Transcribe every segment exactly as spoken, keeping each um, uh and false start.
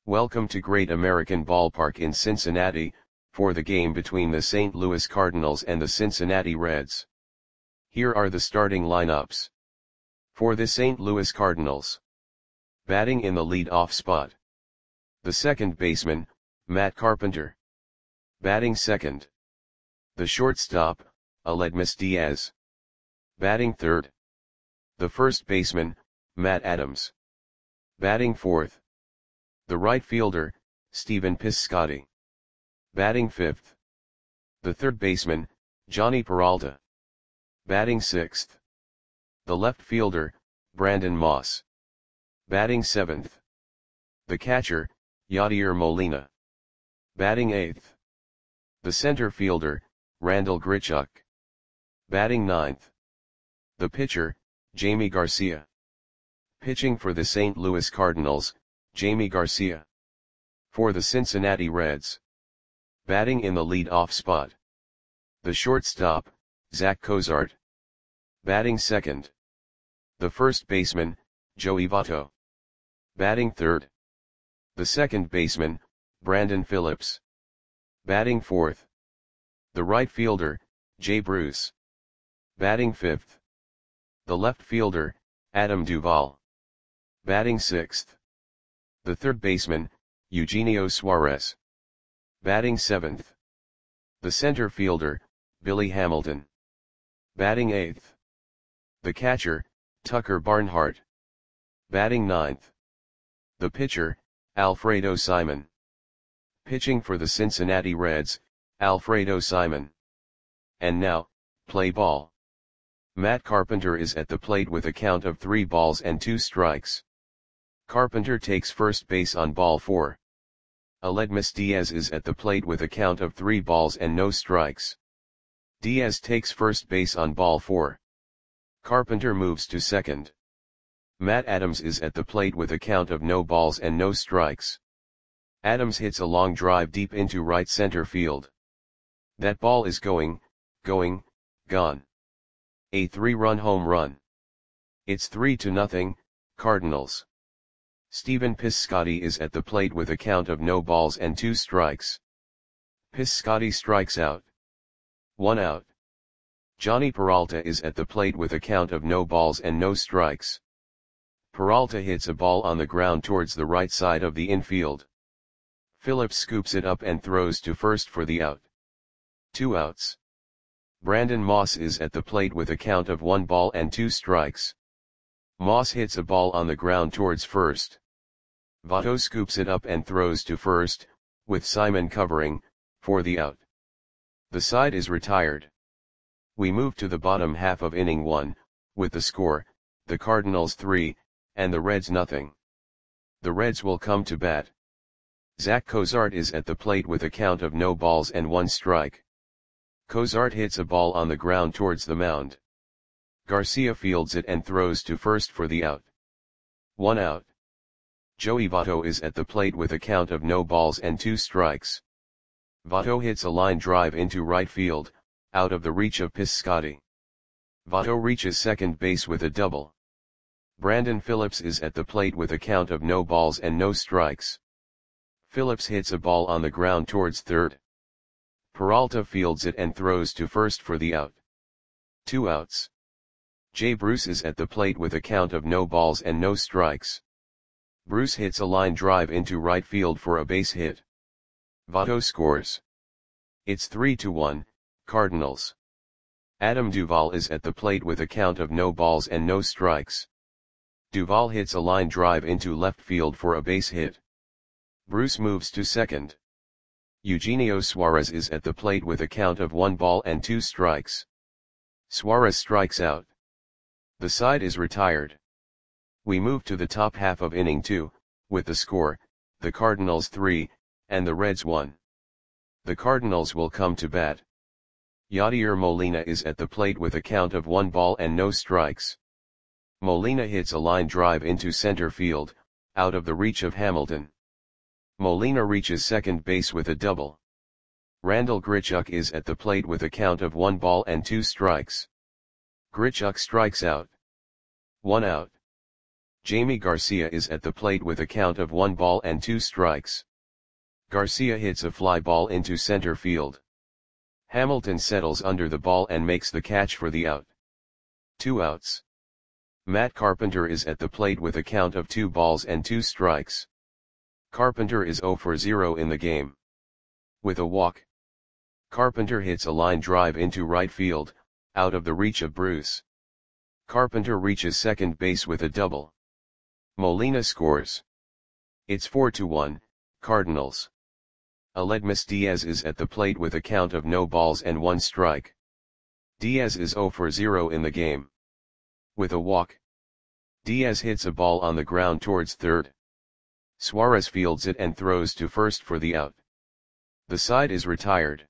Welcome to Great American Ballpark in Cincinnati, for the game between the Saint Louis Cardinals and the Cincinnati Reds. Here are the starting lineups. For the Saint Louis Cardinals. Batting in the lead-off spot. The second baseman, Matt Carpenter. Batting second. The shortstop, Aledmys Diaz. Batting third. The first baseman, Matt Adams. Batting fourth. The right fielder, Stephen Piscotty. Batting fifth. The third baseman, Jhonny Peralta. Batting sixth. The left fielder, Brandon Moss. Batting seventh. The catcher, Yadier Molina. Batting eighth. The center fielder, Randal Grichuk. Batting ninth. The pitcher, Jamie Garcia. Pitching for the Saint Louis Cardinals, Jamie Garcia. For the Cincinnati Reds. Batting in the lead-off spot. The shortstop, Zach Cozart. Batting second. The first baseman, Joey Votto. Batting third. The second baseman, Brandon Phillips. Batting fourth. The right fielder, Jay Bruce. Batting fifth. The left fielder, Adam Duvall. Batting sixth. The third baseman, Eugenio Suarez. Batting seventh. The center fielder, Billy Hamilton. Batting eighth. The catcher, Tucker Barnhart. Batting ninth. The pitcher, Alfredo Simon. Pitching for the Cincinnati Reds, Alfredo Simon. And now, play ball. Matt Carpenter is at the plate with a count of three balls and two strikes. Carpenter takes first base on ball four. Aledmys Diaz is at the plate with a count of three balls and no strikes. Diaz takes first base on ball four. Carpenter moves to second. Matt Adams is at the plate with a count of no balls and no strikes. Adams hits a long drive deep into right center field. That ball is going, going, gone. A three-run home run. It's three to nothing, Cardinals. Stephen Piscotty is at the plate with a count of no balls and two strikes. Piscotty strikes out. One out. Jhonny Peralta is at the plate with a count of no balls and no strikes. Peralta hits a ball on the ground towards the right side of the infield. Phillips scoops it up and throws to first for the out. Two outs. Brandon Moss is at the plate with a count of one ball and two strikes. Moss hits a ball on the ground towards first. Votto scoops it up and throws to first, with Simon covering, for the out. The side is retired. We move to the bottom half of inning one, with the score, the Cardinals three, and the Reds nothing. The Reds will come to bat. Zach Cozart is at the plate with a count of no balls and one strike. Cozart hits a ball on the ground towards the mound. Garcia fields it and throws to first for the out. One out. Joey Votto is at the plate with a count of no balls and two strikes. Votto hits a line drive into right field, out of the reach of Piscotty. Votto reaches second base with a double. Brandon Phillips is at the plate with a count of no balls and no strikes. Phillips hits a ball on the ground towards third. Peralta fields it and throws to first for the out. Two outs. Jay Bruce is at the plate with a count of no balls and no strikes. Bruce hits a line drive into right field for a base hit. Votto scores. It's three to one, Cardinals. Adam Duvall is at the plate with a count of no balls and no strikes. Duvall hits a line drive into left field for a base hit. Bruce moves to second. Eugenio Suarez is at the plate with a count of one ball and two strikes. Suarez strikes out. The side is retired. We move to the top half of inning two, with the score, the Cardinals three, and the Reds one. The Cardinals will come to bat. Yadier Molina is at the plate with a count of one ball and no strikes. Molina hits a line drive into center field, out of the reach of Hamilton. Molina reaches second base with a double. Randal Grichuk is at the plate with a count of one ball and two strikes. Grichuk strikes out. One out. Jamie Garcia is at the plate with a count of one ball and two strikes. Garcia hits a fly ball into center field. Hamilton settles under the ball and makes the catch for the out. Two outs. Matt Carpenter is at the plate with a count of two balls and two strikes. Carpenter is zero for zero in the game. With a walk, Carpenter hits a line drive into right field, out of the reach of Bruce. Carpenter reaches second base with a double. Molina scores. It's four to one, Cardinals. Aledmys Diaz is at the plate with a count of no balls and one strike. Diaz is zero for zero in the game. With a walk, Diaz hits a ball on the ground towards third. Suarez fields it and throws to first for the out. The side is retired.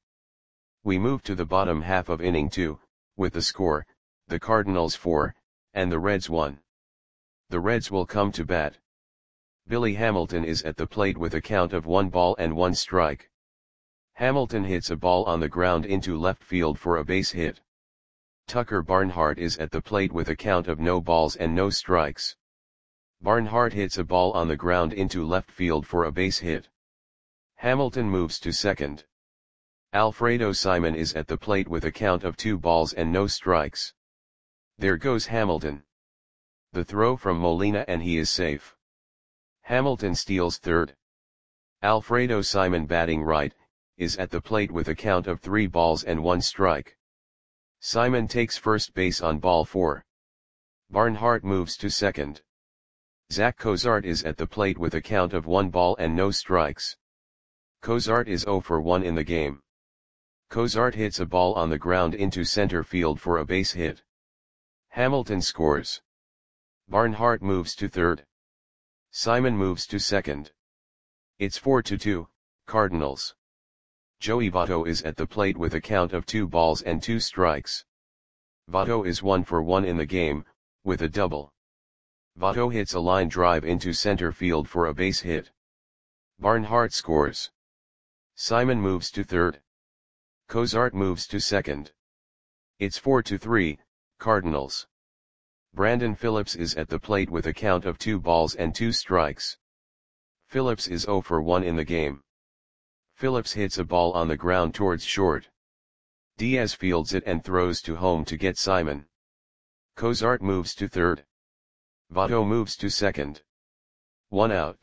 We move to the bottom half of inning two, with the score, the Cardinals four, and the Reds one. The Reds will come to bat. Billy Hamilton is at the plate with a count of one ball and one strike. Hamilton hits a ball on the ground into left field for a base hit. Tucker Barnhart is at the plate with a count of no balls and no strikes. Barnhart hits a ball on the ground into left field for a base hit. Hamilton moves to second. Alfredo Simon is at the plate with a count of two balls and no strikes. There goes Hamilton. The throw from Molina and he is safe. Hamilton steals third. Alfredo Simon, batting right, is at the plate with a count of three balls and one strike. Simon takes first base on ball four. Barnhart moves to second. Zach Cozart is at the plate with a count of one ball and no strikes. Cozart is zero for one in the game. Cozart hits a ball on the ground into center field for a base hit. Hamilton scores. Barnhart moves to third. Simon moves to second. It's four to two, Cardinals. Joey Votto is at the plate with a count of two balls and two strikes. Votto is one for one in the game, with a double. Votto hits a line drive into center field for a base hit. Barnhart scores. Simon moves to third. Cozart moves to second. It's four to three, Cardinals. Brandon Phillips is at the plate with a count of two balls and two strikes. Phillips is zero for one in the game. Phillips hits a ball on the ground towards short. Diaz fields it and throws to home to get Simon. Cozart moves to third. Votto moves to second. One out.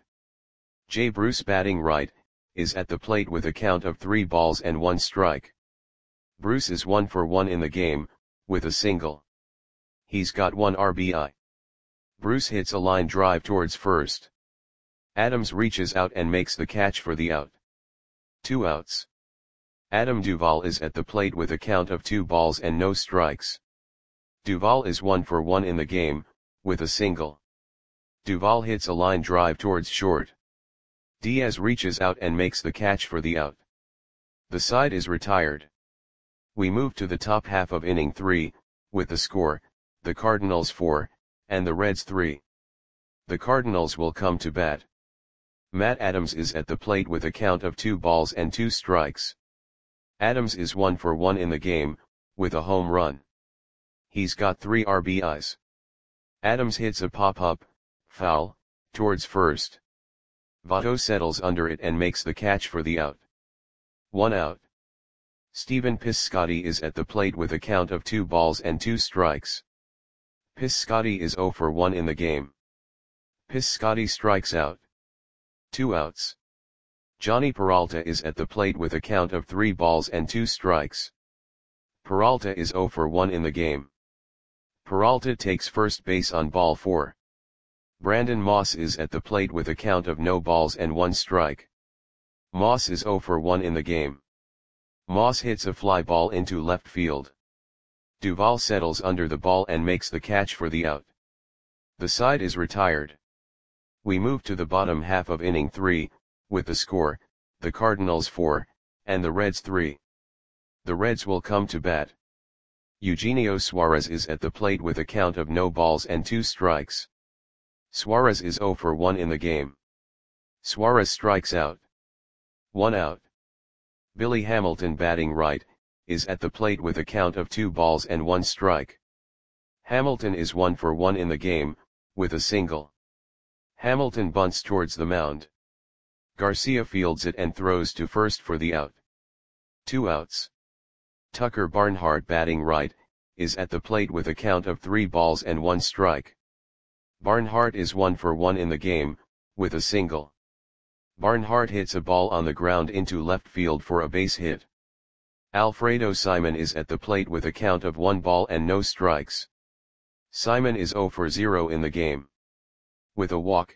Jay Bruce, batting right, is at the plate with a count of three balls and one strike. Bruce is one for one in the game, with a single. He's got one R B I. Bruce hits a line drive towards first. Adams reaches out and makes the catch for the out. Two outs. Adam Duvall is at the plate with a count of two balls and no strikes. Duvall is one for one in the game, with a single. Duvall hits a line drive towards short. Diaz reaches out and makes the catch for the out. The side is retired. We move to the top half of inning three, with the score, the Cardinals four, and the Reds three. The Cardinals will come to bat. Matt Adams is at the plate with a count of two balls and two strikes. Adams is one for one in the game, with a home run. He's got three R B Is. Adams hits a pop-up, foul, towards first. Votto settles under it and makes the catch for the out. One out. Stephen Piscotty is at the plate with a count of two balls and two strikes. Piscotty is zero for one in the game. Piscotty strikes out. Two outs. Johnny Peralta is at the plate with a count of three balls and two strikes. Peralta is zero for one in the game. Peralta takes first base on ball four. Brandon Moss is at the plate with a count of no balls and one strike. Moss is zero for one in the game. Moss hits a fly ball into left field. Duvall settles under the ball and makes the catch for the out. The side is retired. We move to the bottom half of inning three, with the score, the Cardinals four, and the Reds three. The Reds will come to bat. Eugenio Suarez is at the plate with a count of no balls and two strikes. Suarez is zero for one in the game. Suarez strikes out. One out. Billy Hamilton, batting right, is at the plate with a count of two balls and one strike. Hamilton is one for one in the game, with a single. Hamilton bunts towards the mound. Garcia fields it and throws to first for the out. Two outs. Tucker Barnhart, batting right, is at the plate with a count of three balls and one strike. Barnhart is one for one in the game, with a single. Barnhart hits a ball on the ground into left field for a base hit. Alfredo Simon is at the plate with a count of one ball and no strikes. Simon is zero for zero in the game. With a walk,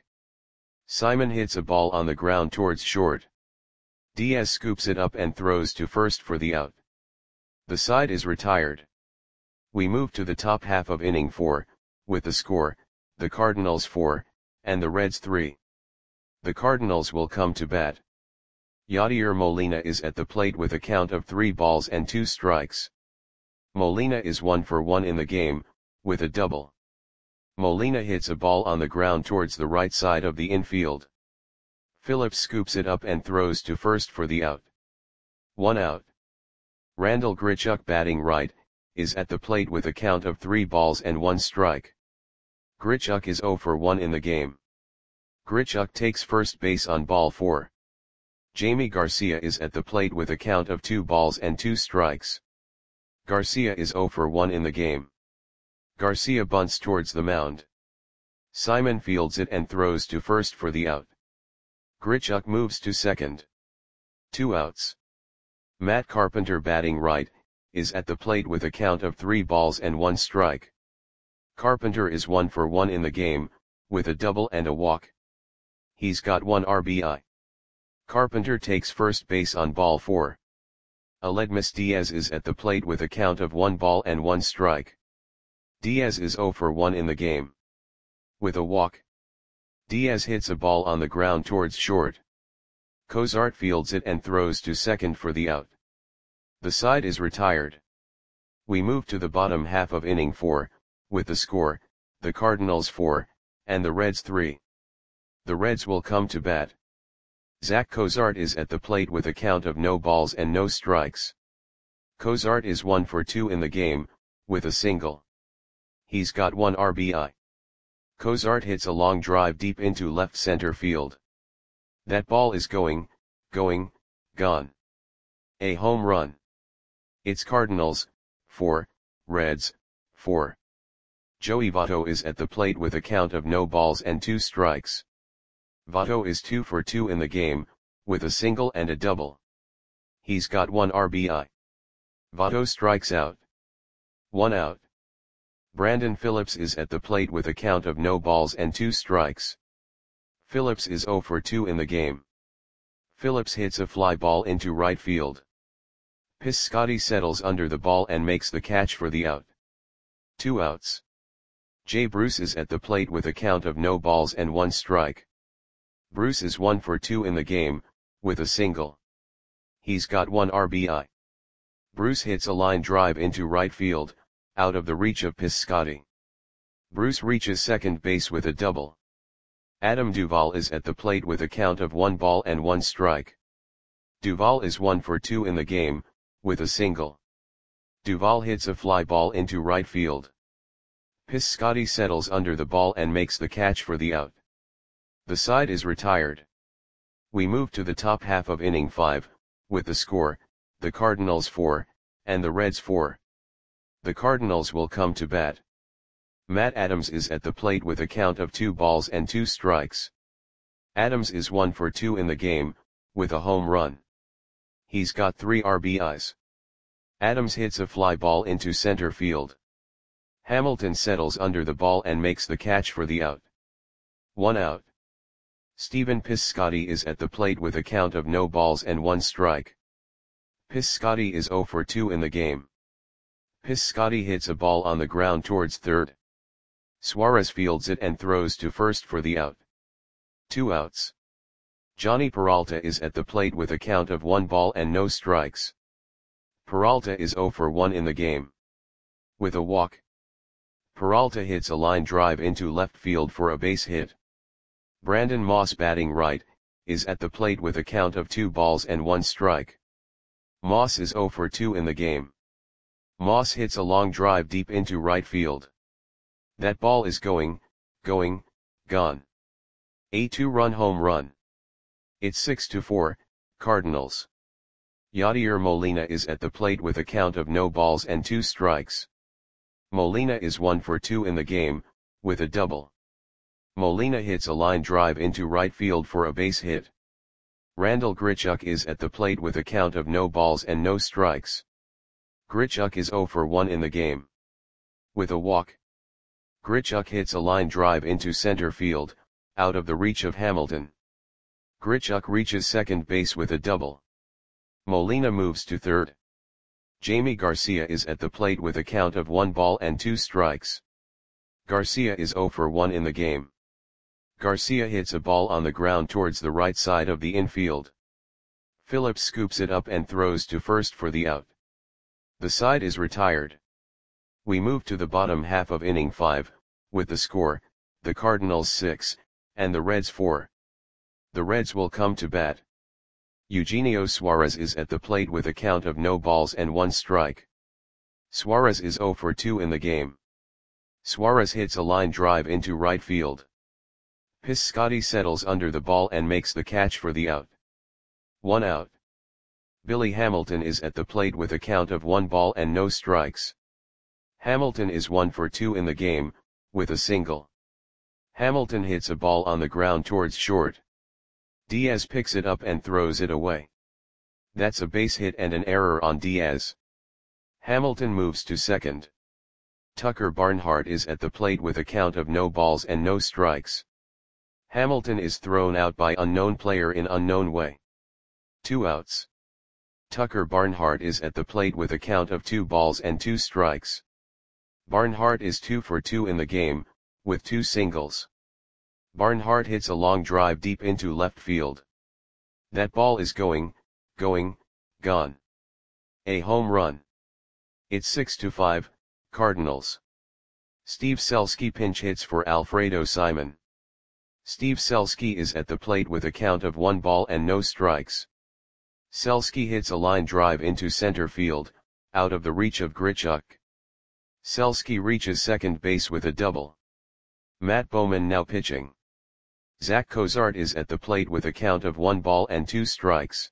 Simon hits a ball on the ground towards short. Diaz scoops it up and throws to first for the out. The side is retired. We move to the top half of inning four, with the score, the Cardinals four, and the Reds three. The Cardinals will come to bat. Yadier Molina is at the plate with a count of three balls and two strikes. Molina is one for one in the game, with a double. Molina hits a ball on the ground towards the right side of the infield. Phillips scoops it up and throws to first for the out. One out. Randal Grichuk, batting right, is at the plate with a count of three balls and one strike. Grichuk is zero for one in the game. Grichuk takes first base on ball four. Jamie Garcia is at the plate with a count of two balls and two strikes. Garcia is zero for one in the game. Garcia bunts towards the mound. Simon fields it and throws to first for the out. Grichuk moves to second. Two outs. Matt Carpenter, batting right, is at the plate with a count of three balls and one strike. Carpenter is one for one in the game, with a double and a walk. He's got one R B I. Carpenter takes first base on ball four. Aledmus Diaz is at the plate with a count of one ball and one strike. Diaz is zero for one in the game. With a walk, Diaz hits a ball on the ground towards short. Cozart fields it and throws to second for the out. The side is retired. We move to the bottom half of inning four, with the score, the Cardinals four, and the Reds three. The Reds will come to bat. Zach Cozart is at the plate with a count of no balls and no strikes. Cozart is one for two in the game, with a single. He's got one R B I. Cozart hits a long drive deep into left center field. That ball is going, going, gone. A home run. It's Cardinals, four, Reds, four. Joey Votto is at the plate with a count of no balls and two strikes. Votto is two for two in the game, with a single and a double. He's got one R B I. Votto strikes out. One out. Brandon Phillips is at the plate with a count of no balls and two strikes. Phillips is zero for two in the game. Phillips hits a fly ball into right field. Piscotty settles under the ball and makes the catch for the out. Two outs. Jay Bruce is at the plate with a count of no balls and one strike. Bruce is one for two in the game, with a single. He's got one R B I. Bruce hits a line drive into right field, out of the reach of Piscotty. Bruce reaches second base with a double. Adam Duvall is at the plate with a count of one ball and one strike. Duvall is one for two in the game, with a single. Duvall hits a fly ball into right field. Piscotty settles under the ball and makes the catch for the out. The side is retired. We move to the top half of inning five, with the score, the Cardinals four, and the Reds four. The Cardinals will come to bat. Matt Adams is at the plate with a count of two balls and two strikes. Adams is one for two in the game, with a home run. He's got three R B Is. Adams hits a fly ball into center field. Hamilton settles under the ball and makes the catch for the out. One out. Stephen Piscotty is at the plate with a count of no balls and one strike. Piscotty is zero for two in the game. Piscotty hits a ball on the ground towards third. Suarez fields it and throws to first for the out. Two outs. Johnny Peralta is at the plate with a count of one ball and no strikes. Peralta is zero for one in the game. With a walk, Peralta hits a line drive into left field for a base hit. Brandon Moss, batting right, is at the plate with a count of two balls and one strike. Moss is zero for two in the game. Moss hits a long drive deep into right field. That ball is going, going, gone. A two-run home run. It's six to four, Cardinals. Yadier Molina is at the plate with a count of no balls and two strikes. Molina is one for two in the game, with a double. Molina hits a line drive into right field for a base hit. Randal Grichuk is at the plate with a count of no balls and no strikes. Grichuk is zero for one in the game. With a walk. Grichuk hits a line drive into center field, out of the reach of Hamilton. Grichuk reaches second base with a double. Molina moves to third. Jamie Garcia is at the plate with a count of one ball and two strikes. Garcia is zero for one in the game. Garcia hits a ball on the ground towards the right side of the infield. Phillips scoops it up and throws to first for the out. The side is retired. We move to the bottom half of inning five, with the score, the Cardinals six, and the Reds four. The Reds will come to bat. Eugenio Suarez is at the plate with a count of no balls and one strike. Suarez is zero for two in the game. Suarez hits a line drive into right field. Piscotty settles under the ball and makes the catch for the out. One out. Billy Hamilton is at the plate with a count of one ball and no strikes. Hamilton is one for two in the game, with a single. Hamilton hits a ball on the ground towards short. Diaz picks it up and throws it away. That's a base hit and an error on Diaz. Hamilton moves to second. Tucker Barnhart is at the plate with a count of no balls and no strikes. Hamilton is thrown out by unknown player in unknown way. Two outs. Tucker Barnhart is at the plate with a count of two balls and two strikes. Barnhart is two for two in the game, with two singles. Barnhart hits a long drive deep into left field. That ball is going, going, gone. A home run. It's six to five, Cardinals. Steve Selski pinch hits for Alfredo Simon. Steve Selski is at the plate with a count of one ball and no strikes. Selski hits a line drive into center field, out of the reach of Grichuk. Selski reaches second base with a double. Matt Bowman now pitching. Zach Cozart is at the plate with a count of one ball and two strikes.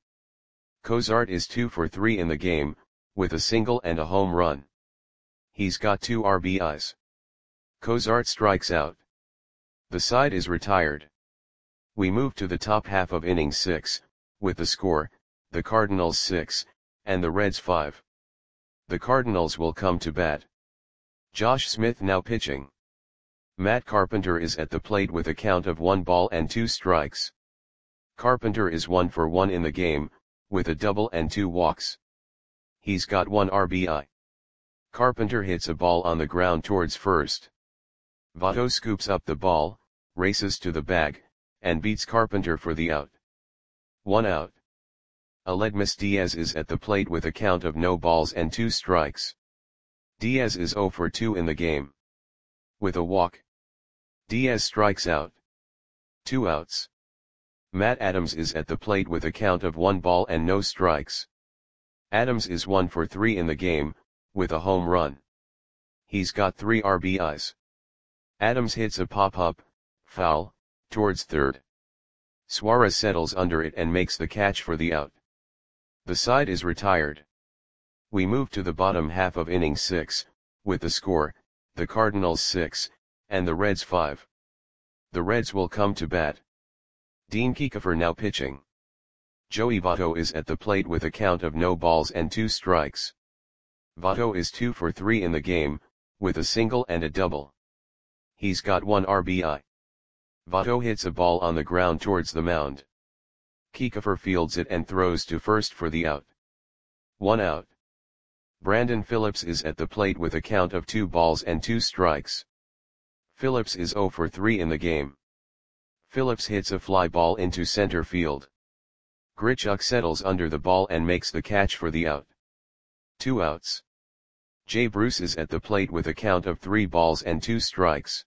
Cozart is two for three in the game, with a single and a home run. He's got two R B Is. Cozart strikes out. The side is retired. We move to the top half of inning six, with the score, the Cardinals six, and the Reds five. The Cardinals will come to bat. Josh Smith now pitching. Matt Carpenter is at the plate with a count of one ball and two strikes. Carpenter is one for one in the game, with a double and two walks. He's got one R B I. Carpenter hits a ball on the ground towards first. Votto scoops up the ball, races to the bag, and beats Carpenter for the out. One out. Aledmus Diaz is at the plate with a count of no balls and two strikes. Diaz is zero for two in the game. With a walk. Diaz strikes out. Two outs. Matt Adams is at the plate with a count of one ball and no strikes. Adams is one for three in the game, with a home run. He's got three R B Is. Adams hits a pop-up, foul, towards third. Suarez settles under it and makes the catch for the out. The side is retired. We move to the bottom half of inning six, with the score, the Cardinals six, and the Reds five. The Reds will come to bat. Dean Kiefer now pitching. Joey Votto is at the plate with a count of no balls and two strikes. Votto is two for three in the game, with a single and a double. He's got one R B I. Votto hits a ball on the ground towards the mound. Kiefer fields it and throws to first for the out. One out. Brandon Phillips is at the plate with a count of two balls and two strikes. Phillips is zero for three in the game. Phillips hits a fly ball into center field. Grichuk settles under the ball and makes the catch for the out. Two outs. Jay Bruce is at the plate with a count of three balls and two strikes.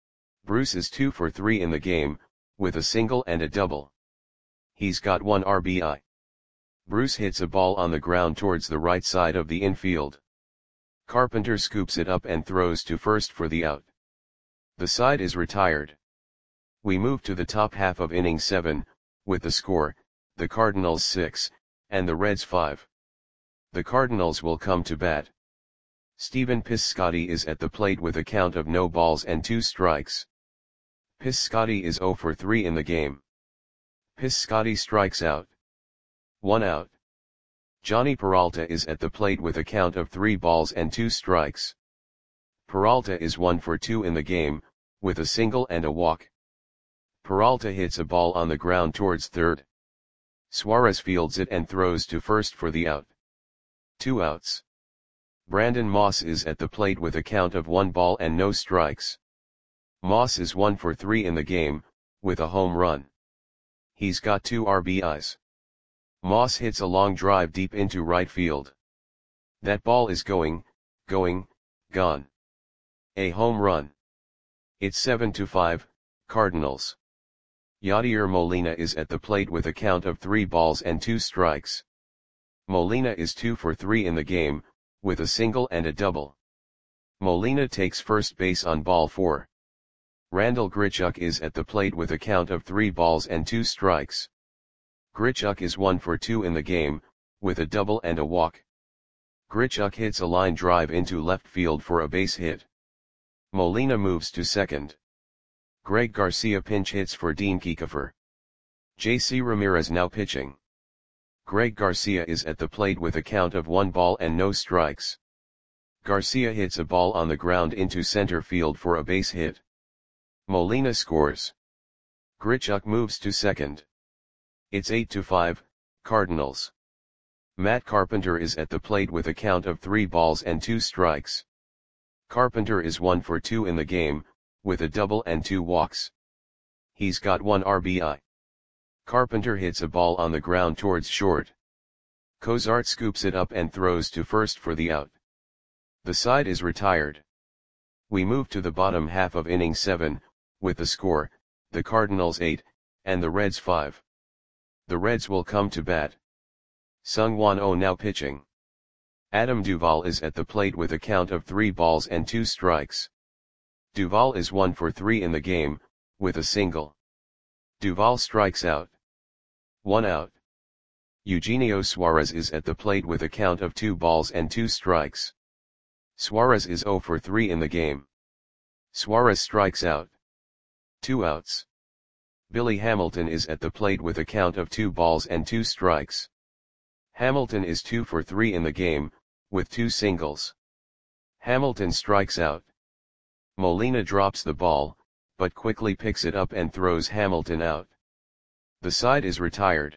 Bruce is two for three in the game, with a single and a double. He's got one R B I. Bruce hits a ball on the ground towards the right side of the infield. Carpenter scoops it up and throws to first for the out. The side is retired. We move to the top half of inning seven, with the score, the Cardinals six, and the Reds five. The Cardinals will come to bat. Stephen Piscotty is at the plate with a count of no balls and two strikes. Piscotty is oh for three in the game. Piscotty strikes out. One out. Johnny Peralta is at the plate with a count of three balls and two strikes. Peralta is one for two in the game, with a single and a walk. Peralta hits a ball on the ground towards third. Suarez fields it and throws to first for the out. Two outs. Brandon Moss is at the plate with a count of one ball and no strikes. Moss is one for three in the game, with a home run. He's got two R B Is. Moss hits a long drive deep into right field. That ball is going, going, gone. A home run. It's seven to five, Cardinals. Yadier Molina is at the plate with a count of three balls and two strikes. Molina is two for three in the game, with a single and a double. Molina takes first base on ball four. Randal Grichuk is at the plate with a count of three balls and two strikes. Grichuk is one for two in the game, with a double and a walk. Grichuk hits a line drive into left field for a base hit. Molina moves to second. Greg Garcia pinch hits for Dean Kiefer. J C Ramirez now pitching. Greg Garcia is at the plate with a count of one ball and no strikes. Garcia hits a ball on the ground into center field for a base hit. Molina scores. Grichuk moves to second. It's eight to five, Cardinals. Matt Carpenter is at the plate with a count of three balls and two strikes. Carpenter is one for two in the game, with a double and two walks. He's got one R B I. Carpenter hits a ball on the ground towards short. Cozart scoops it up and throws to first for the out. The side is retired. We move to the bottom half of inning seven, with the score, the Cardinals eight, and the Reds five. The Reds will come to bat. Seung-Hwan Oh now pitching. Adam Duvall is at the plate with a count of three balls and two strikes. Duvall is one for three in the game, with a single. Duvall strikes out. One out. Eugenio Suarez is at the plate with a count of two balls and two strikes. Suarez is oh for three in the game. Suarez strikes out. Two outs. Billy Hamilton is at the plate with a count of two balls and two strikes. Hamilton is two for three in the game, with two singles. Hamilton strikes out. Molina drops the ball, but quickly picks it up and throws Hamilton out. The side is retired.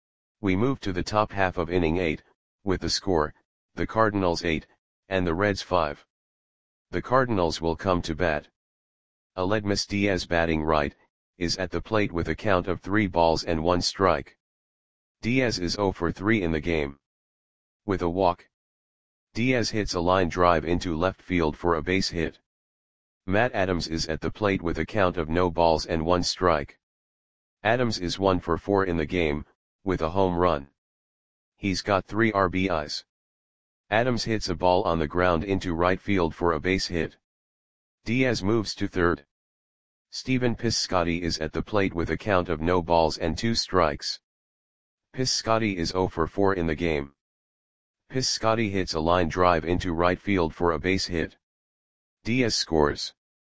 We move to the top half of inning eight, with the score, the Cardinals eight, and the Reds five. The Cardinals will come to bat. Aledmys Diaz batting right, is at the plate with a count of three balls and one strike. Diaz is oh for three in the game. With a walk. Diaz hits a line drive into left field for a base hit. Matt Adams is at the plate with a count of no balls and one strike. Adams is one for four in the game, with a home run. He's got three R B Is. Adams hits a ball on the ground into right field for a base hit. Diaz moves to third. Stephen Piscotty is at the plate with a count of no balls and two strikes. Piscotty is oh for four in the game. Piscotty hits a line drive into right field for a base hit. Diaz scores.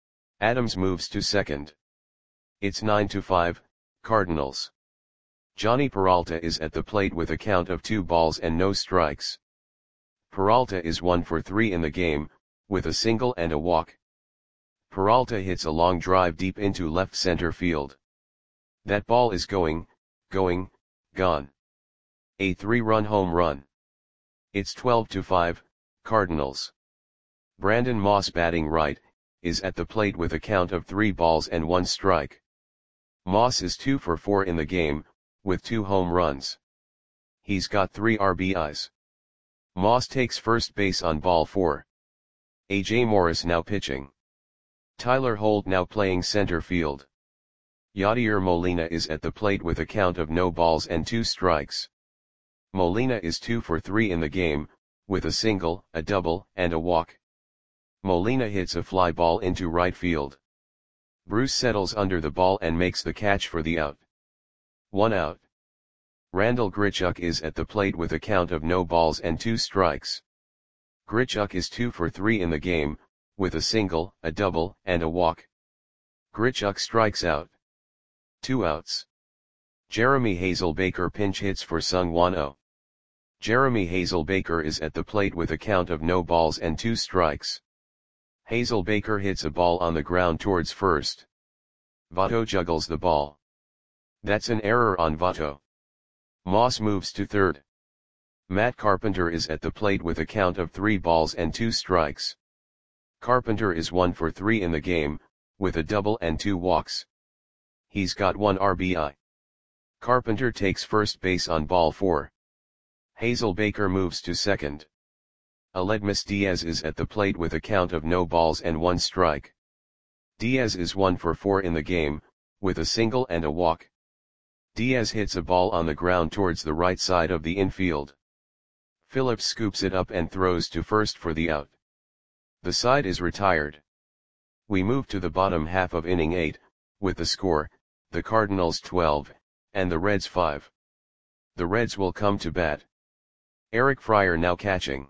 Adams moves to second. It's nine to five, Cardinals. Johnny Peralta is at the plate with a count of two balls and no strikes. Peralta is one for three in the game, with a single and a walk. Peralta hits a long drive deep into left center field. That ball is going, going, gone. A three-run home run. It's twelve to five, Cardinals. Brandon Moss batting right, is at the plate with a count of three balls and one strike. Moss is two for four in the game, with two home runs. He's got three R B Is. Moss takes first base on ball four. A J Morris now pitching. Tyler Holt now playing center field. Yadier Molina is at the plate with a count of no balls and two strikes. Molina is two for three in the game, with a single, a double, and a walk. Molina hits a fly ball into right field. Bruce settles under the ball and makes the catch for the out. One out. Randal Grichuk is at the plate with a count of no balls and two strikes. Grichuk is two for three in the game, with a single, a double, and a walk. Grichuk strikes out. Two outs. Jeremy Hazelbaker pinch hits for Seung-Hwan Oh. Jeremy Hazelbaker is at the plate with a count of no balls and two strikes. Hazelbaker hits a ball on the ground towards first. Votto juggles the ball. That's an error on Votto. Moss moves to third. Matt Carpenter is at the plate with a count of three balls and two strikes. Carpenter is one for three in the game, with a double and two walks. He's got one R B I. Carpenter takes first base on ball four. Hazelbaker moves to second. Aledmys Diaz is at the plate with a count of no balls and one strike. Diaz is one for four in the game, with a single and a walk. Diaz hits a ball on the ground towards the right side of the infield. Phillips scoops it up and throws to first for the out. The side is retired. We move to the bottom half of inning eight, with the score, the Cardinals twelve, and the Reds five. The Reds will come to bat. Eric Fryer now catching.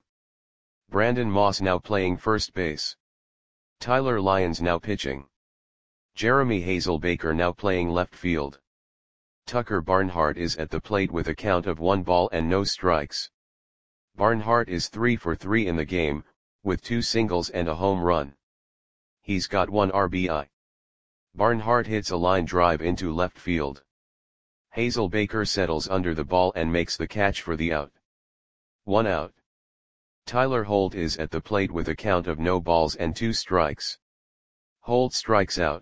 Brandon Moss now playing first base. Tyler Lyons now pitching. Jeremy Hazelbaker now playing left field. Tucker Barnhart is at the plate with a count of one ball and no strikes. Barnhart is three for three in the game, with two singles and a home run. He's got one R B I. Barnhart hits a line drive into left field. Hazelbaker settles under the ball and makes the catch for the out. One out. Tyler Holt is at the plate with a count of no balls and two strikes. Holt strikes out.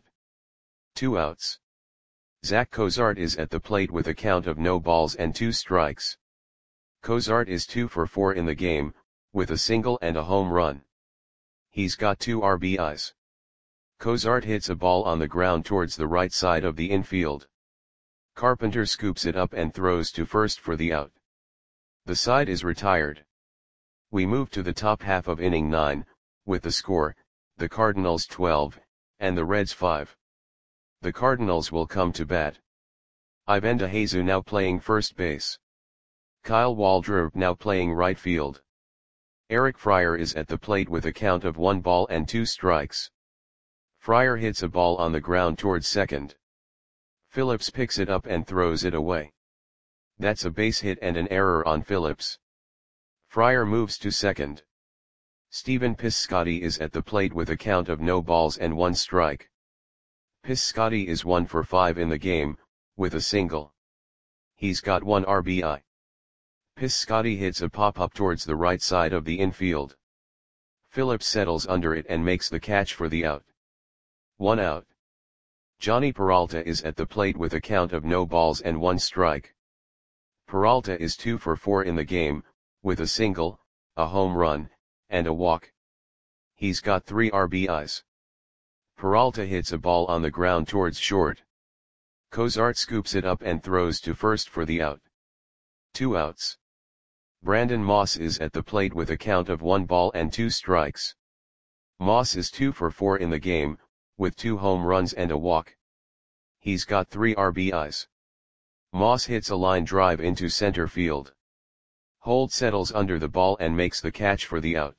Two outs. Zach Cozart is at the plate with a count of no balls and two strikes. Cozart is two for four in the game, with a single and a home run. He's got two R B Is. Cozart hits a ball on the ground towards the right side of the infield. Carpenter scoops it up and throws to first for the out. The side is retired. We move to the top half of inning nine, with the score, the Cardinals twelve, and the Reds five. The Cardinals will come to bat. Ivan DeJesus now playing first base. Kyle Waldrop now playing right field. Eric Fryer is at the plate with a count of one ball and two strikes. Fryer hits a ball on the ground towards second. Phillips picks it up and throws it away. That's a base hit and an error on Phillips. Fryer moves to second. Stephen Piscotty is at the plate with a count of no balls and one strike. Piscotty is one for five in the game, with a single. He's got one R B I. Piscotty hits a pop-up towards the right side of the infield. Phillips settles under it and makes the catch for the out. One out. Johnny Peralta is at the plate with a count of no balls and one strike. Peralta is two for four in the game, with a single, a home run, and a walk. He's got three R B Is. Peralta hits a ball on the ground towards short. Cozart scoops it up and throws to first for the out. Two outs. Brandon Moss is at the plate with a count of one ball and two strikes. Moss is two for four in the game, with two home runs and a walk. He's got three R B Is. Moss hits a line drive into center field. Holt settles under the ball and makes the catch for the out.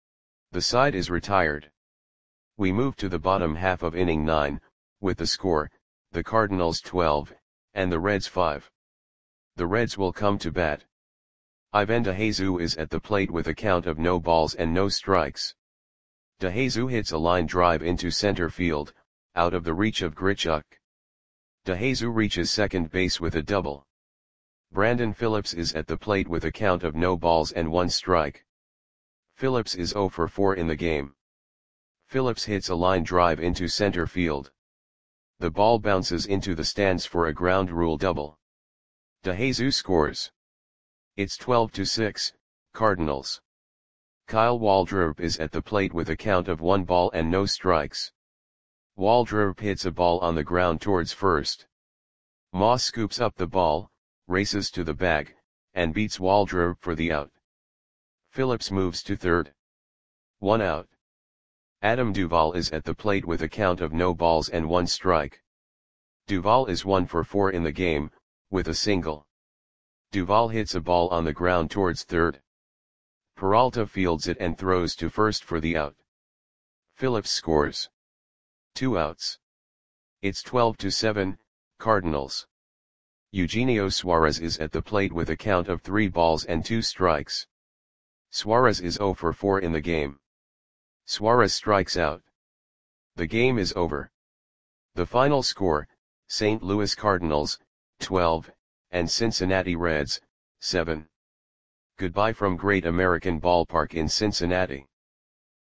The side is retired. We move to the bottom half of inning nine, with the score, the Cardinals twelve, and the Reds five. The Reds will come to bat. Ivan DeJesus is at the plate with a count of no balls and no strikes. DeJesus hits a line drive into center field, out of the reach of Grichuk. DeJesus reaches second base with a double. Brandon Phillips is at the plate with a count of no balls and one strike. Phillips is zero for four in the game. Phillips hits a line drive into center field. The ball bounces into the stands for a ground rule double. DeJesus scores. It's twelve to six, Cardinals. Kyle Waldrop is at the plate with a count of one ball and no strikes. Waldrop hits a ball on the ground towards first. Moss scoops up the ball, races to the bag, and beats Waldrop for the out. Phillips moves to third. One out. Adam Duvall is at the plate with a count of no balls and one strike. Duvall is one for four in the game, with a single. Duvall hits a ball on the ground towards third. Peralta fields it and throws to first for the out. Phillips scores. Two outs. It's twelve to seven, Cardinals. Eugenio Suarez is at the plate with a count of three balls and two strikes. Suarez is zero for four in the game. Suarez strikes out. The game is over. The final score, Saint Louis Cardinals, twelve, and Cincinnati Reds, seven. Goodbye from Great American Ballpark in Cincinnati.